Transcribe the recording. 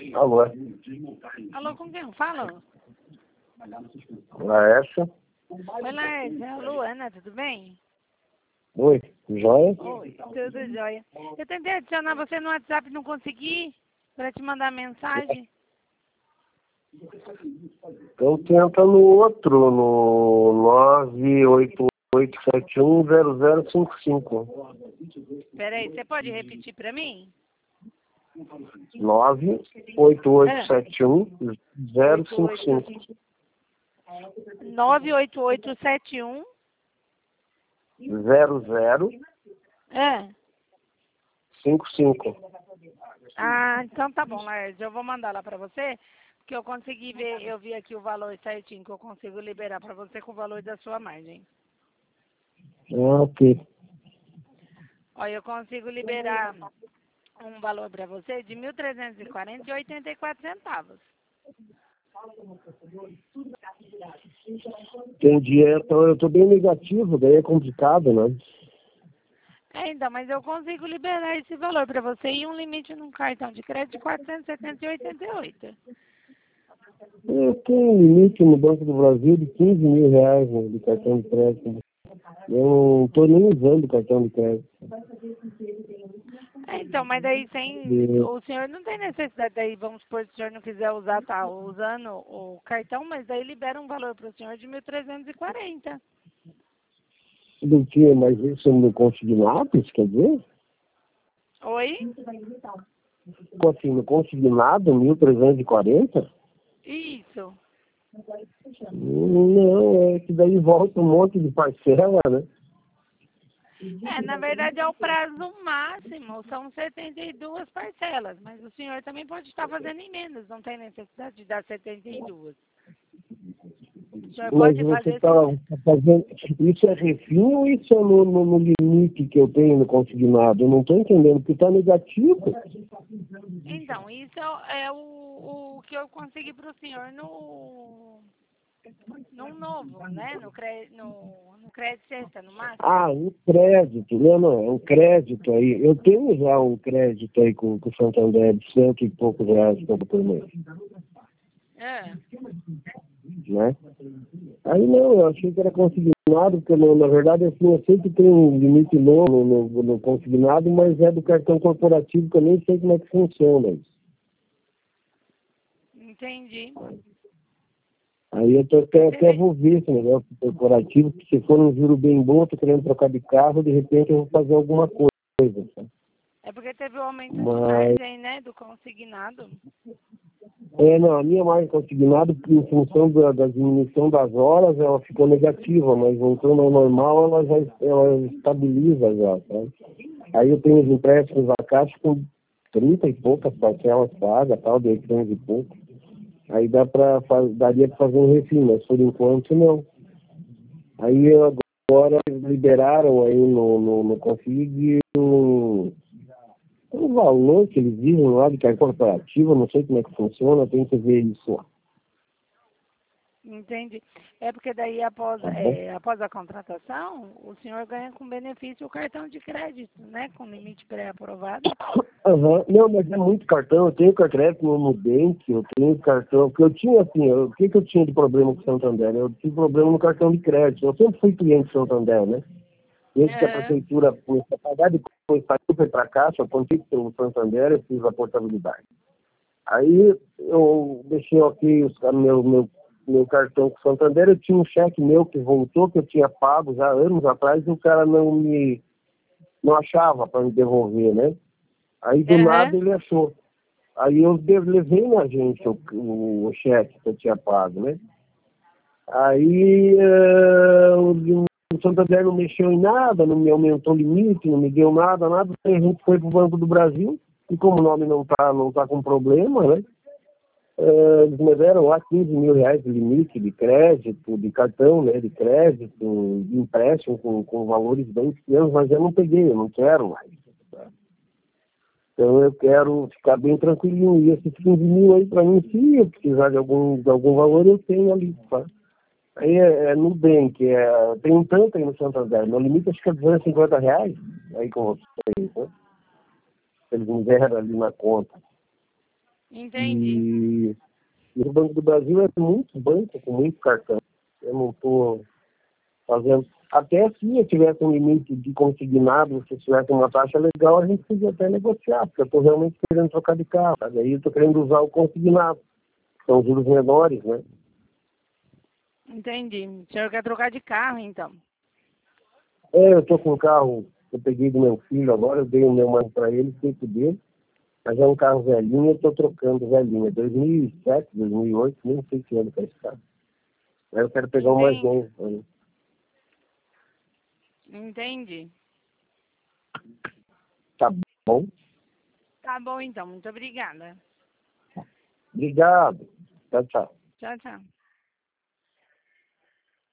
Alô? Alô, com quem eu falo? Laércio? Oi, Laércio, é a Luana, tudo bem? Oi, joia? Oi, tudo jóia. Eu tentei adicionar você no WhatsApp e não consegui, para te mandar mensagem. Então tenta no outro, no 988710055. Peraí, você pode repetir para mim? 988710055. 98871 É. 55. Ah, então tá bom, Laércio. Eu vou mandar lá pra você, porque eu consegui ver, eu vi aqui o valor certinho, que eu consigo liberar pra você com o valor da sua margem. Ok. Olha, eu consigo liberar um valor pra você de 1.340,84 centavos. Entendi. Então eu tô bem negativo, daí é complicado, né? Então, mas eu consigo liberar esse valor pra você e um limite num cartão de crédito de 470,88. Eu tenho um limite no Banco do Brasil de 15 mil reais, né, de cartão de crédito. Eu não estou nem usando o cartão de crédito. Então, mas daí o senhor não tem necessidade, daí vamos supor, se o senhor não quiser usar, tá usando o cartão, mas daí libera um valor para o senhor de 1.340. Do que? Mas isso no consignado, isso quer dizer? Oi? Assim, no consignado, 1.340? Isso. Não, é que daí volta um monte de parcela, né? Na verdade é o prazo máximo, são 72 parcelas, mas o senhor também pode estar fazendo em menos, não tem necessidade de dar 72. O senhor Mas pode você fazer... está fazendo... Isso é refim ou isso é no limite que eu tenho no consignado? Eu não estou entendendo, porque está negativo. Então, isso é o que eu consegui para o senhor no novo, né? No crédito sexta, no máximo. Ah, um crédito. Não, é um crédito aí. Eu tenho já um crédito aí com o Santander de 100 e poucos reais por mês. Né? Aí não, eu achei que era consignado, porque na verdade assim, eu sei que tem um limite novo no consignado, mas é do cartão corporativo que eu nem sei como é que funciona isso. Entendi. Aí eu tô até vou ver esse negócio corporativo, que se for um juro bem bom, eu tô querendo trocar de carro, de repente eu vou fazer alguma coisa. Sabe? É porque teve o aumento de margem, né, do consignado. Não, a minha margem consignada, em função da diminuição das horas, ela ficou negativa, mas voltando ao normal, ela estabiliza já, sabe? Aí eu tenho os empréstimos da Caixa com 30 e poucas parcelas pagas, tal, de 800 e pouco. Aí daria para fazer um refim, mas por enquanto não. Aí agora liberaram aí no Config o valor que eles dizem lá de cartão corporativo, não sei como é que funciona, tem que ver isso lá. Entendi. É porque daí após a contratação, o senhor ganha com benefício o cartão de crédito, né? Com limite pré-aprovado. Não, mas é muito cartão, eu tenho crédito no Nubank, eu tenho cartão, porque eu tinha assim, o que eu tinha de problema com o Santander? Eu tive problema no cartão de crédito, eu sempre fui cliente do Santander, né? Desde que a prefeitura começou a pagar, depois saiu para a Caixa, eu contei com o Santander, eu fiz a portabilidade. Aí eu deixei aqui meu cartão com o Santander, eu tinha um cheque meu que voltou, que eu tinha pago já anos atrás, e o cara não achava para me devolver, né? Aí do nada ele achou. Aí eu levei na agência o cheque que eu tinha pago, né? Aí o Santander não mexeu em nada, não me aumentou o limite, não me deu nada. Aí a gente foi para o Banco do Brasil, e como o nome não tá com problema, né? Eles me deram lá 15 mil reais de limite de crédito, de cartão, né? De crédito, de empréstimo com valores bem pequenos, mas eu não peguei, eu não quero mais. Tá? Então eu quero ficar bem tranquilinho. E esses 15 mil aí, para mim, se eu precisar de algum valor, eu tenho ali, tá? Aí é Nubank, tem um tanto aí no Santander. Meu limite acho que é 250 reais, aí com vocês, né? Eles me deram ali na conta. Entendi. E o Banco do Brasil é muito banco com muito cartão. Eu não estou fazendo. Até se eu tivesse um limite de consignado, se tivesse uma taxa legal, a gente podia até negociar, porque eu estou realmente querendo trocar de carro. Daí eu estou querendo usar o consignado, que são juros menores, né? Entendi. O senhor quer trocar de carro, então? Eu estou com um carro, eu peguei do meu filho agora, eu dei o meu mano para ele, feito dele, mas é um carro velhinho, eu estou trocando velhinho. É 2007, 2008, nem sei que ano que é esse carro. Aí eu quero pegar um mais Entendi. novo. Entendi. Tá bom? Tá bom, então. Muito obrigada. Obrigado. Tchau, tchau. Tchau, tchau.